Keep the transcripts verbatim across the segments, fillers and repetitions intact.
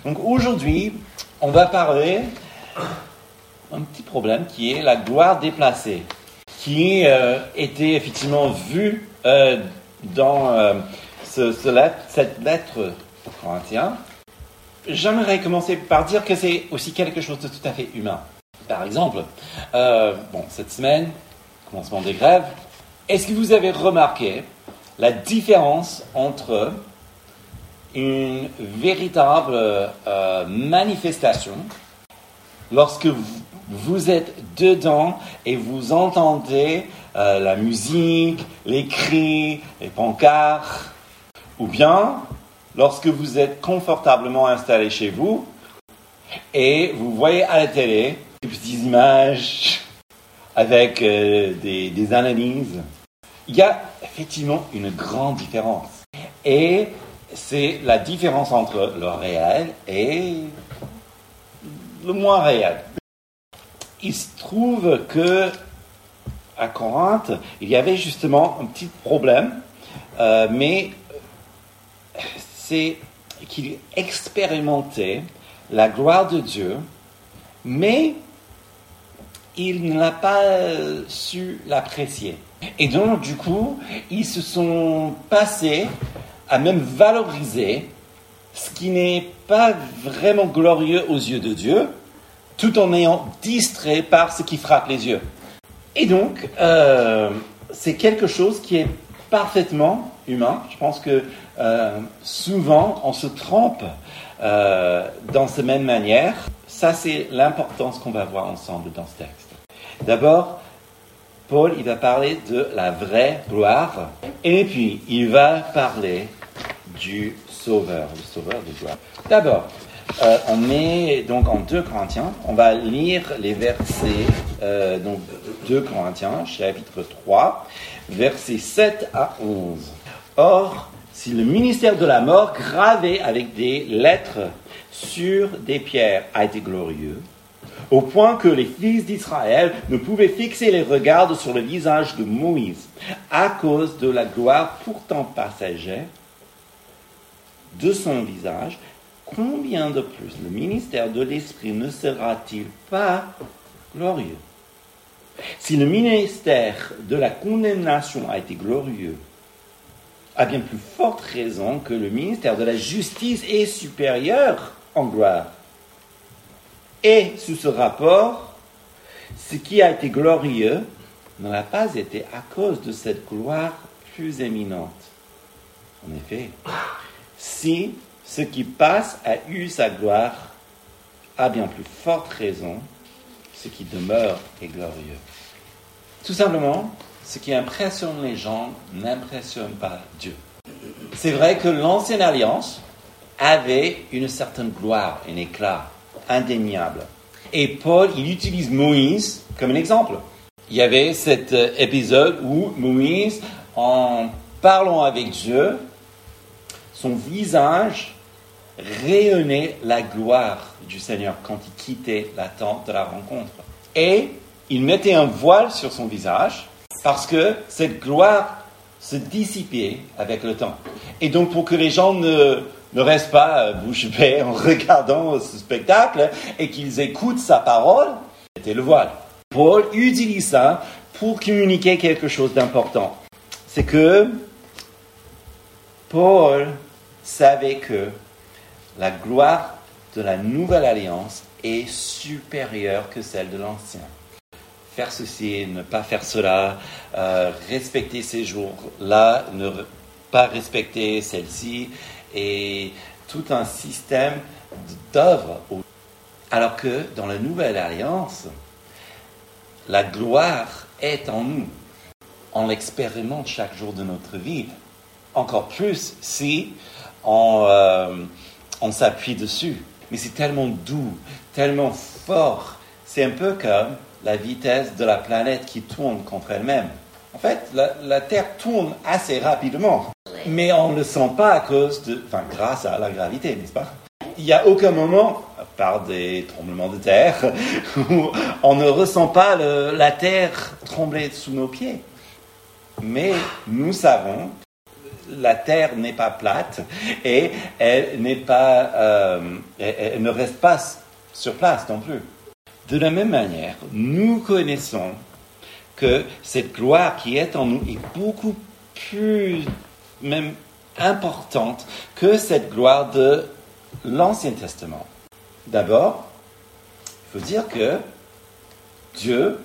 Donc aujourd'hui, on va parler d'un petit problème qui est la gloire déplacée, qui euh, était effectivement vu euh, dans euh, ce, ce lettre, cette lettre aux Corinthiens. J'aimerais commencer par dire que c'est aussi quelque chose de tout à fait humain. Par exemple, euh, bon, cette semaine, commencement des grèves, est-ce que vous avez remarqué la différence entre une véritable euh, manifestation lorsque vous, vous êtes dedans et vous entendez euh, la musique, les cris, les pancartes, ou bien lorsque vous êtes confortablement installé chez vous et vous voyez à la télé des petites images avec euh, des, des analyses. Il y a effectivement une grande différence. Et c'est la différence entre le réel et le moins réel. Il se trouve que à Corinthe, il y avait justement un petit problème, euh, mais c'est qu'il expérimentait la gloire de Dieu, mais il ne l'a pas su l'apprécier. Et donc, du coup, ils se sont passés à même valoriser ce qui n'est pas vraiment glorieux aux yeux de Dieu, tout en ayant distrait par ce qui frappe les yeux. Et donc, euh, c'est quelque chose qui est parfaitement humain. Je pense que euh, souvent, on se trompe euh, dans cette même manière. Ça, c'est l'importance qu'on va voir ensemble dans ce texte. D'abord, Paul, il va parler de la vraie gloire, et puis il va parler du Sauveur, le Sauveur de gloire. D'abord, euh, on est donc en deux Corinthiens, on va lire les versets, euh, donc deux Corinthiens, chapitre trois, versets sept à onze. Or, si le ministère de la mort, gravé avec des lettres sur des pierres, a été glorieux, au point que les fils d'Israël ne pouvaient fixer les regards sur le visage de Moïse, à cause de la gloire pourtant passagère de son visage, combien de plus le ministère de l'Esprit ne sera-t-il pas glorieux? Si le ministère de la condamnation a été glorieux, à bien plus forte raison que le ministère de la justice est supérieur en gloire. Et sous ce rapport, ce qui a été glorieux n'a pas été à cause de cette gloire plus éminente. En effet, si ce qui passe a eu sa gloire, à bien plus forte raison, ce qui demeure est glorieux. Tout simplement, ce qui impressionne les gens n'impressionne pas Dieu. C'est vrai que l'Ancienne Alliance avait une certaine gloire, un éclat indéniable. Et Paul, il utilise Moïse comme un exemple. Il y avait cet épisode où Moïse, en parlant avec Dieu, son visage rayonnait la gloire du Seigneur quand il quittait la tente de la rencontre. Et il mettait un voile sur son visage parce que cette gloire se dissipait avec le temps. Et donc, pour que les gens ne... ne restent pas bouche bée en regardant ce spectacle et qu'ils écoutent sa parole, c'était le voile. Paul utilise ça pour communiquer quelque chose d'important. C'est que Paul savait que la gloire de la nouvelle alliance est supérieure que celle de l'ancienne. Faire ceci, ne pas faire cela, euh, respecter ces jours-là, ne pas respecter celle-ci, et tout un système d'œuvres. Alors que dans la Nouvelle Alliance, la gloire est en nous. On l'expérimente chaque jour de notre vie. Encore plus si on, euh, on s'appuie dessus. Mais c'est tellement doux, tellement fort. C'est un peu comme la vitesse de la planète qui tourne contre elle-même. En fait, la, la Terre tourne assez rapidement. Mais on ne le sent pas à cause de, enfin, grâce à la gravité, n'est-ce pas? Il n'y a aucun moment, à part des tremblements de terre, où on ne ressent pas le, la terre trembler sous nos pieds. Mais nous savons, la terre n'est pas plate et elle n'est pas, euh, elle, elle ne reste pas sur place non plus. De la même manière, nous connaissons que cette gloire qui est en nous est beaucoup plus même importante que cette gloire de l'Ancien Testament. D'abord, il faut dire que Dieu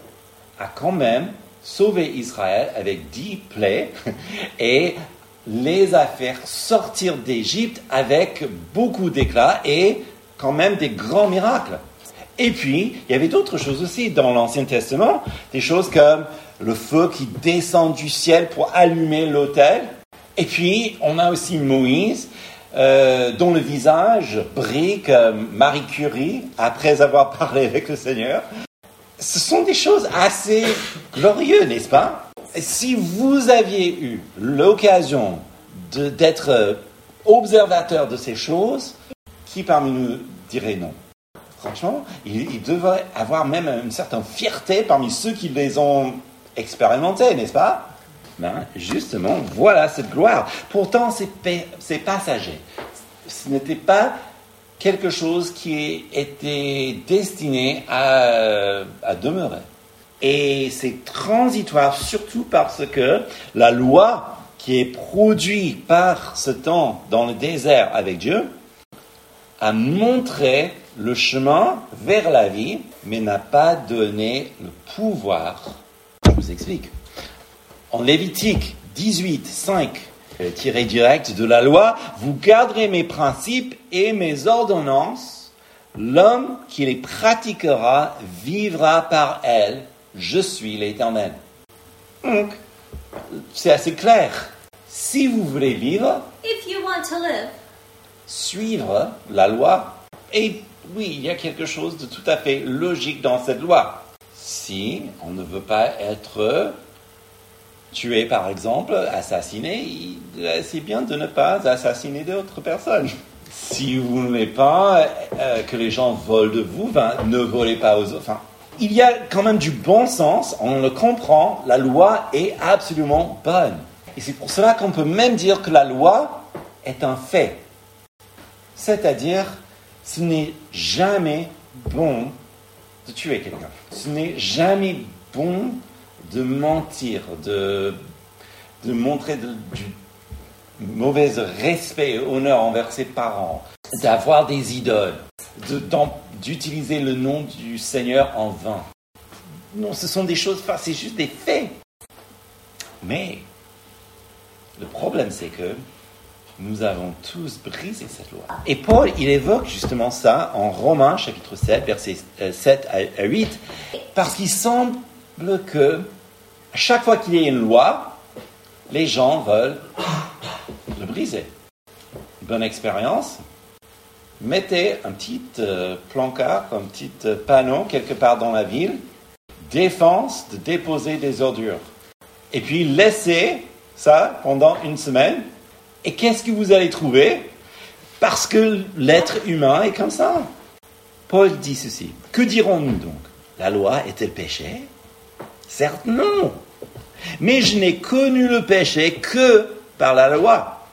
a quand même sauvé Israël avec dix plaies et les a fait sortir d'Égypte avec beaucoup d'éclat et quand même des grands miracles. Et puis, il y avait d'autres choses aussi dans l'Ancien Testament, des choses comme le feu qui descend du ciel pour allumer l'autel. Et puis, on a aussi Moïse, euh, dont le visage brille comme Marie Curie après avoir parlé avec le Seigneur. Ce sont des choses assez glorieuses, n'est-ce pas? Si vous aviez eu l'occasion de, d'être observateur de ces choses, qui parmi nous dirait non? Franchement, il, il devrait avoir même une certaine fierté parmi ceux qui les ont expérimentés, n'est-ce pas? Ben, justement, voilà cette gloire. Pourtant, c'est, c'est passager. Ce n'était pas quelque chose qui était destiné à, à demeurer. Et c'est transitoire, surtout parce que la loi qui est produite par ce temps dans le désert avec Dieu a montré le chemin vers la vie, mais n'a pas donné le pouvoir. Je vous explique. En Lévitique dix-huit, cinq, tiré direct de la loi, vous garderez mes principes et mes ordonnances. L'homme qui les pratiquera vivra par elles. Je suis l'Éternel. Donc, c'est assez clair. Si vous voulez vivre, If you want to live, suivre la loi, et oui, il y a quelque chose de tout à fait logique dans cette loi. Si on ne veut pas être tué, par exemple, assassiné, c'est bien de ne pas assassiner d'autres personnes. Si vous ne voulez pas euh, que les gens volent de vous, ben, ne volez pas aux autres. Enfin, il y a quand même du bon sens, on le comprend, la loi est absolument bonne. Et c'est pour cela qu'on peut même dire que la loi est un fait. C'est-à-dire, ce n'est jamais bon de tuer quelqu'un. Ce n'est jamais bon de mentir, de, de montrer de, du mauvais respect et honneur envers ses parents, d'avoir des idoles, de, d'utiliser le nom du Seigneur en vain. Non, ce sont des choses, enfin, c'est juste des faits. Mais le problème, c'est que nous avons tous brisé cette loi. Et Paul, il évoque justement ça en Romains, chapitre sept, versets sept à huit, parce qu'il semble que à chaque fois qu'il y a une loi, les gens veulent le briser. Bonne expérience. Mettez un petit euh, placard, un petit euh, panneau quelque part dans la ville, défense de déposer des ordures. Et puis laissez ça pendant une semaine. Et qu'est-ce que vous allez trouver? Parce que l'être humain est comme ça. Paul dit ceci. Que dirons-nous donc? La loi est-elle péché? Certes, non. Mais je n'ai connu le péché que par la loi.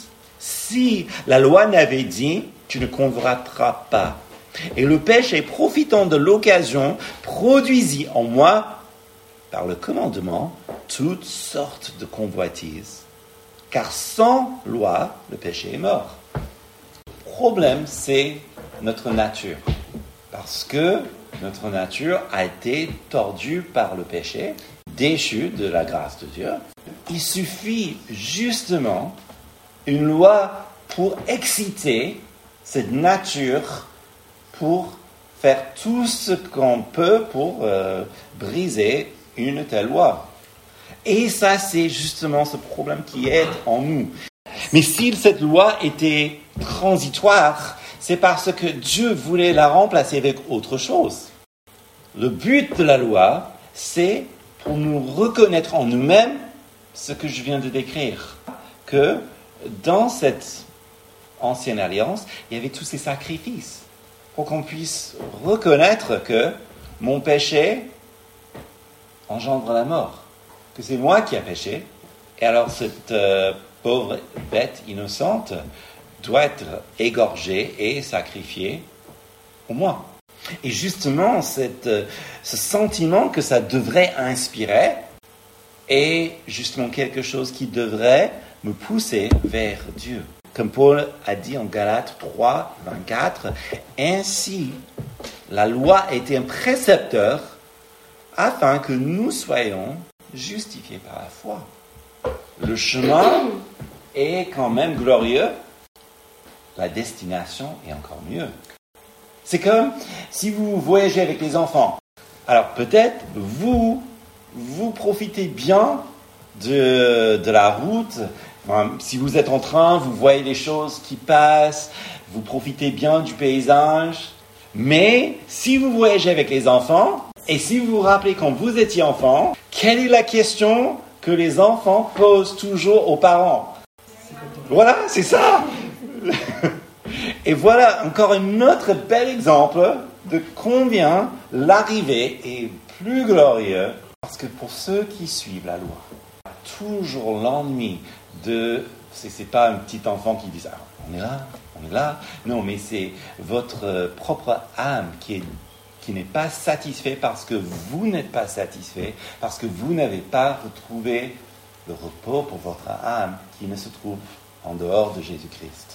Si la loi n'avait dit, tu ne convoiteras pas, et le péché, profitant de l'occasion, produisit en moi, par le commandement, toutes sortes de convoitises. Car sans loi, le péché est mort. Le problème, c'est notre nature. Parce que notre nature a été tordue par le péché, déchue de la grâce de Dieu. Il suffit justement une loi pour exciter cette nature, pour faire tout ce qu'on peut pour euh, briser une telle loi. Et ça, c'est justement ce problème qui est en nous. Mais si cette loi était transitoire, c'est parce que Dieu voulait la remplacer avec autre chose. Le but de la loi, c'est pour nous reconnaître en nous-mêmes ce que je viens de décrire. Que dans cette ancienne alliance, il y avait tous ces sacrifices pour qu'on puisse reconnaître que mon péché engendre la mort. Que c'est moi qui ai péché. Et alors cette euh, pauvre bête innocente doit être égorgée et sacrifiée pour moi. Et justement, cette, ce sentiment que ça devrait inspirer est justement quelque chose qui devrait me pousser vers Dieu. Comme Paul a dit en Galates trois, vingt-quatre, « Ainsi, la loi était un précepteur afin que nous soyons justifiés par la foi. » Le chemin est quand même glorieux, la destination est encore mieux. C'est comme si vous voyagez avec les enfants. Alors peut-être vous, vous profitez bien de, de la route. Enfin, si vous êtes en train, vous voyez les choses qui passent, vous profitez bien du paysage. Mais si vous voyagez avec les enfants, et si vous vous rappelez quand vous étiez enfant, quelle est la question que les enfants posent toujours aux parents? Voilà, c'est ça. Et voilà encore un autre bel exemple de combien l'arrivée est plus glorieuse. Parce que pour ceux qui suivent la loi, toujours l'ennui de... C'est, c'est pas un petit enfant qui dit ah, « on est là, on est là ». Non, mais c'est votre propre âme qui, est, qui n'est pas satisfaite parce que vous n'êtes pas satisfait, parce que vous n'avez pas retrouvé le repos pour votre âme qui ne se trouve en dehors de Jésus-Christ.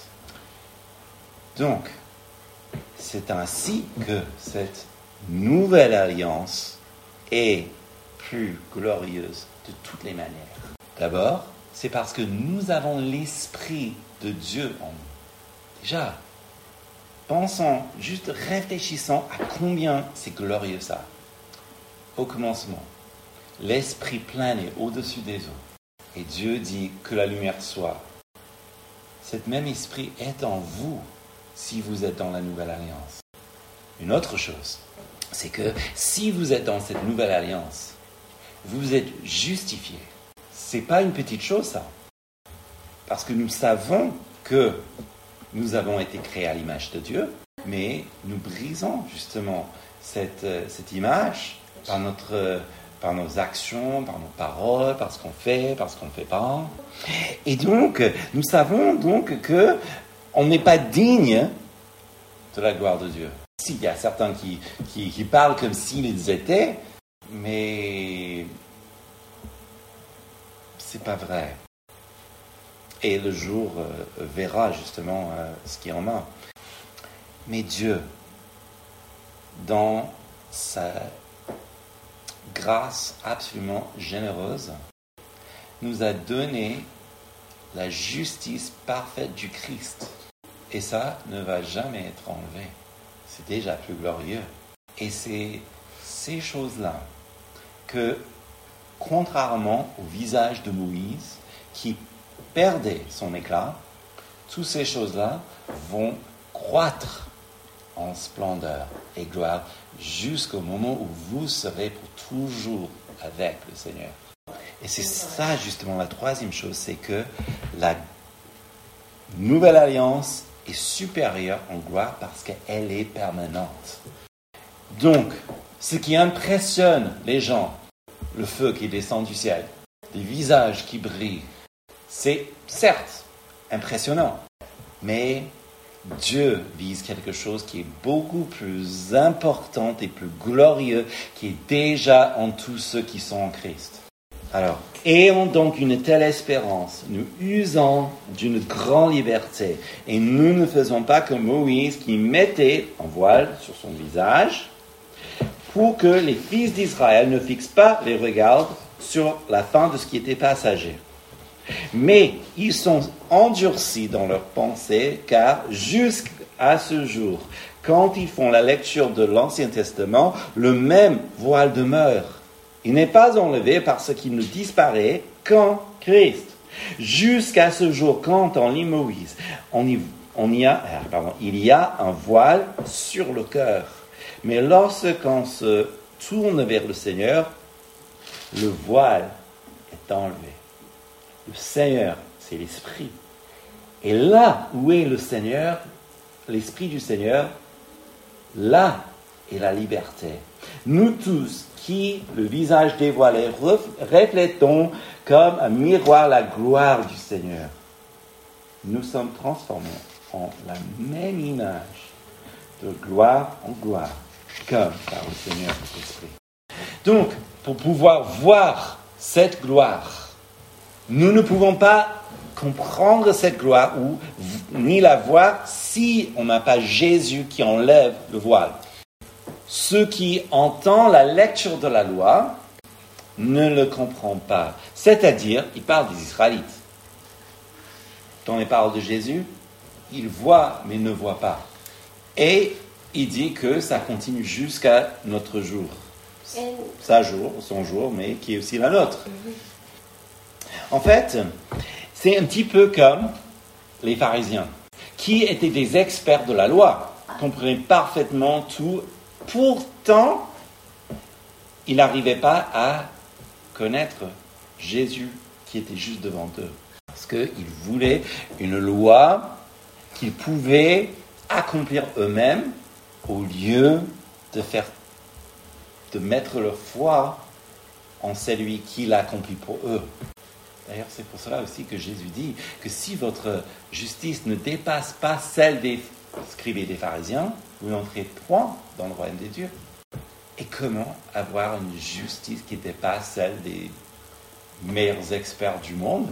Donc, c'est ainsi que cette nouvelle alliance est plus glorieuse de toutes les manières. D'abord, c'est parce que nous avons l'Esprit de Dieu en nous. Déjà, pensons, juste réfléchissons à combien c'est glorieux ça. Au commencement, l'Esprit planait au-dessus des eaux. Et Dieu dit que la lumière soit. Cet même Esprit est en vous si vous êtes dans la nouvelle alliance. Une autre chose, c'est que si vous êtes dans cette nouvelle alliance, vous êtes justifiés. Ce n'est pas une petite chose, ça. Parce que nous savons que nous avons été créés à l'image de Dieu, mais nous brisons justement cette, cette image par, notre, par nos actions, par nos paroles, par ce qu'on fait, par ce qu'on ne fait pas. Et donc, nous savons donc que on n'est pas digne de la gloire de Dieu. Si, il y a certains qui, qui, qui parlent comme s'ils étaient, mais c'est pas vrai. Et le jour euh, verra justement euh, ce qu'il y en a. Mais Dieu, dans sa grâce absolument généreuse, nous a donné la justice parfaite du Christ. Et ça ne va jamais être enlevé. C'est déjà plus glorieux. Et c'est ces choses-là que, contrairement au visage de Moïse, qui perdait son éclat, toutes ces choses-là vont croître en splendeur et gloire jusqu'au moment où vous serez pour toujours avec le Seigneur. Et c'est ça justement la troisième chose, c'est que la nouvelle alliance est supérieure en gloire parce qu'elle est permanente. Donc, ce qui impressionne les gens, le feu qui descend du ciel, les visages qui brillent, c'est certes impressionnant, mais Dieu vise quelque chose qui est beaucoup plus important et plus glorieux, qui est déjà en tous ceux qui sont en Christ. Alors, ayons donc une telle espérance, nous usons d'une grande liberté, et nous ne faisons pas comme Moïse qui mettait un voile sur son visage, pour que les fils d'Israël ne fixent pas les regards sur la fin de ce qui était passager. Mais ils sont endurcis dans leurs pensées, car jusqu'à ce jour, quand ils font la lecture de l'Ancien Testament, le même voile demeure. Il n'est pas enlevé parce qu'il ne disparaît qu'en Christ. Jusqu'à ce jour, quand on lit Moïse, on y, on y a, pardon, il y a un voile sur le cœur. Mais lorsqu'on se tourne vers le Seigneur, le voile est enlevé. Le Seigneur, c'est l'Esprit. Et là où est le Seigneur, l'Esprit du Seigneur, là est la liberté. Nous tous, qui, le visage dévoilé, reflétons comme un miroir la gloire du Seigneur. nous sommes transformés en la même image, de gloire en gloire, comme par le Seigneur Esprit. Donc, pour pouvoir voir cette gloire, nous ne pouvons pas comprendre cette gloire ou ni la voir si on n'a pas Jésus qui enlève le voile. Ceux qui entendent la lecture de la loi ne le comprennent pas. C'est-à-dire, il parle des Israélites. Dans les paroles de Jésus, il voit mais ne voit pas. Et il dit que ça continue jusqu'à notre jour. Sa jour, son jour, mais qui est aussi la nôtre. En fait, c'est un petit peu comme les pharisiens, qui étaient des experts de la loi, comprenaient parfaitement tout. Pourtant, ils n'arrivaient pas à connaître Jésus qui était juste devant eux. Parce qu'ils voulaient une loi qu'ils pouvaient accomplir eux-mêmes au lieu de faire, de mettre leur foi en celui qui l'a accompli pour eux. D'ailleurs, c'est pour cela aussi que Jésus dit que si votre justice ne dépasse pas celle des scribes et des pharisiens, vous n'entrez point dans le royaume des dieux. Et comment avoir une justice qui dépasse celle des meilleurs experts du monde?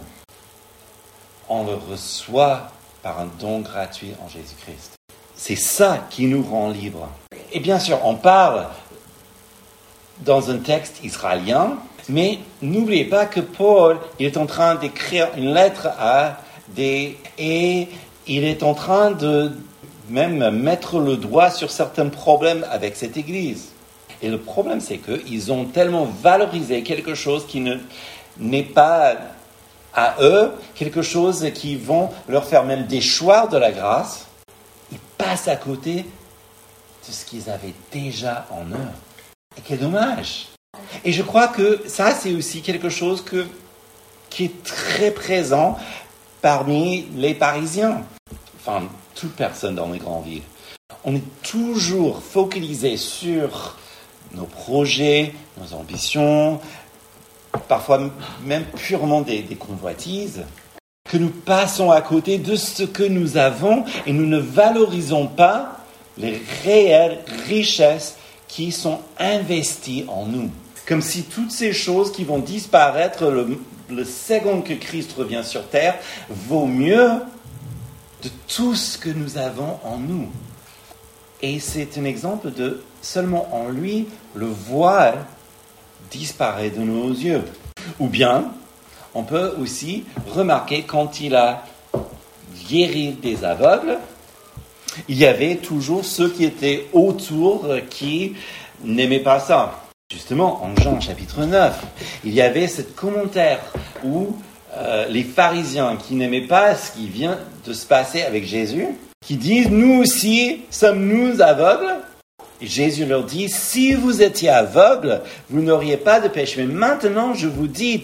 On le reçoit par un don gratuit en Jésus-Christ. C'est ça qui nous rend libres. Et bien sûr, on parle dans un texte israélien, mais n'oubliez pas que Paul il est en train d'écrire une lettre à des... et il est en train de même mettre le doigt sur certains problèmes avec cette Église. Et le problème, c'est qu'ils ont tellement valorisé quelque chose qui ne, n'est pas à eux, quelque chose qui vont leur faire même déchoir de la grâce. Ils passent à côté de ce qu'ils avaient déjà en eux. Et quel dommage! Et je crois que ça, c'est aussi quelque chose que, qui est très présent parmi les Parisiens. Enfin, toute personne dans les grandes villes. On est toujours focalisé sur nos projets, nos ambitions, parfois même purement des, des convoitises, que nous passons à côté de ce que nous avons et nous ne valorisons pas les réelles richesses qui sont investies en nous. Comme si toutes ces choses qui vont disparaître le, le second que Christ revient sur terre vaut mieux de tout ce que nous avons en nous. Et c'est un exemple de seulement en lui, le voile disparaît de nos yeux. Ou bien, on peut aussi remarquer quand il a guéri des aveugles, il y avait toujours ceux qui étaient autour qui n'aimaient pas ça. Justement, en Jean chapitre neuf, il y avait ce commentaire où euh, les pharisiens qui n'aimaient pas ce qui vient de se passer avec Jésus, qui disent « Nous aussi, sommes-nous aveugles ?» Et Jésus leur dit « Si vous étiez aveugles, vous n'auriez pas de péché. Mais maintenant, je vous dis,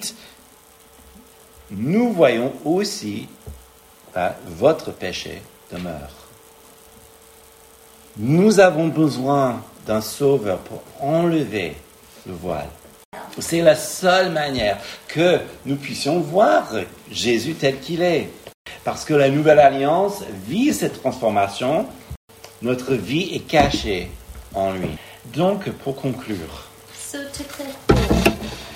nous voyons aussi hein, votre péché demeure. » Nous avons besoin d'un sauveur pour enlever le voile. C'est la seule manière que nous puissions voir Jésus tel qu'il est. Parce que la nouvelle alliance vit cette transformation, notre vie est cachée en lui. Donc, pour conclure, So to conclude,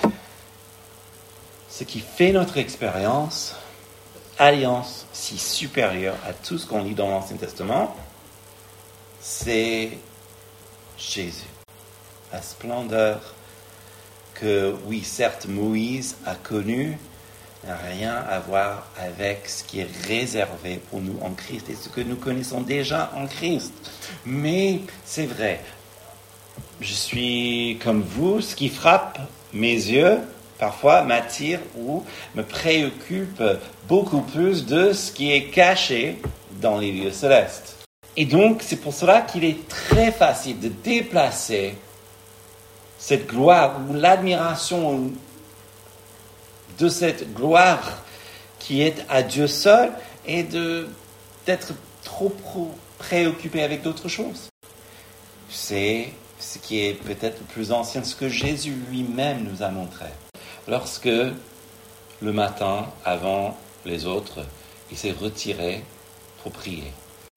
ce qui fait notre expérience, alliance si supérieure à tout ce qu'on lit dans l'Ancien Testament, c'est Jésus. La splendeur que, oui, certes, Moïse a connue n'a rien à voir avec ce qui est réservé pour nous en Christ et ce que nous connaissons déjà en Christ. Mais c'est vrai, je suis comme vous, ce qui frappe mes yeux, parfois m'attire ou me préoccupe beaucoup plus de ce qui est caché dans les lieux célestes. Et donc, c'est pour cela qu'il est très facile de déplacer cette gloire ou l'admiration de cette gloire qui est à Dieu seul et de, d'être trop préoccupé avec d'autres choses. C'est ce qui est peut-être le plus ancien, ce que Jésus lui-même nous a montré. Lorsque, le matin, avant les autres, il s'est retiré pour prier.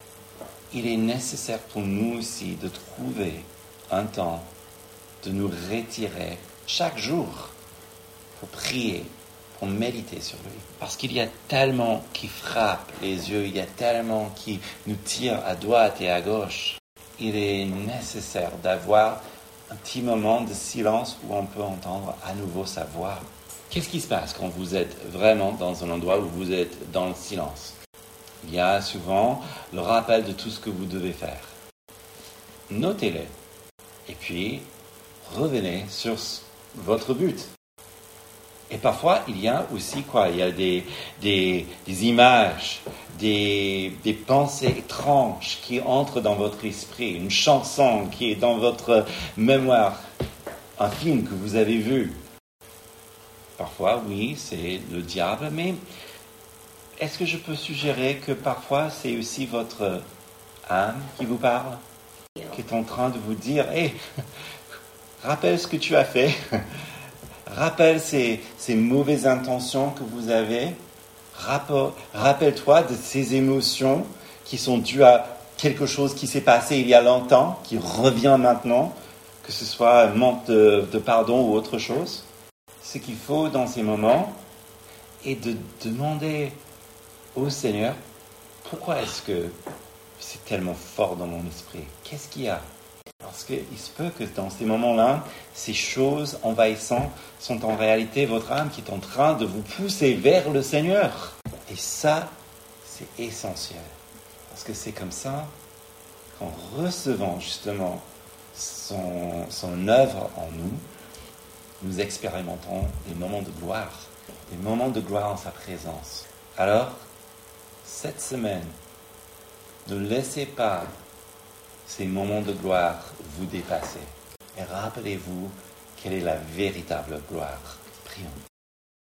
Il est nécessaire pour nous aussi de trouver un temps de nous retirer chaque jour pour prier, pour méditer sur lui. Parce qu'il y a tellement qui frappe les yeux, il y a tellement qui nous tire à droite et à gauche. Il est nécessaire d'avoir un petit moment de silence où on peut entendre à nouveau sa voix. Qu'est-ce qui se passe quand vous êtes vraiment dans un endroit où vous êtes dans le silence? Il y a souvent le rappel de tout ce que vous devez faire. Notez-le. Et puis, revenez sur votre but. Et parfois, il y a aussi quoi? Il y a des, des, des images, des, des pensées étranges qui entrent dans votre esprit, une chanson qui est dans votre mémoire, un film que vous avez vu. Parfois, oui, c'est le diable, mais est-ce que je peux suggérer que parfois, c'est aussi votre âme qui vous parle, qui est en train de vous dire « Hé, rappelle ce que tu as fait ». Rappelle ces, ces mauvaises intentions que vous avez. Rappel, rappelle-toi de ces émotions qui sont dues à quelque chose qui s'est passé il y a longtemps, qui revient maintenant, que ce soit un manque de, de pardon ou autre chose. Ce qu'il faut dans ces moments est de demander au Seigneur, pourquoi est-ce que c'est tellement fort dans mon esprit? Qu'est-ce qu'il y a? Parce qu'il se peut que dans ces moments-là, ces choses envahissantes sont en réalité votre âme qui est en train de vous pousser vers le Seigneur. Et ça, c'est essentiel. Parce que c'est comme ça qu'en recevant justement son, son œuvre en nous, nous expérimentons des moments de gloire, des moments de gloire en sa présence. Alors, cette semaine, ne laissez pas ces moments de gloire vous dépasser. Et rappelez-vous quelle est la véritable gloire. Prions.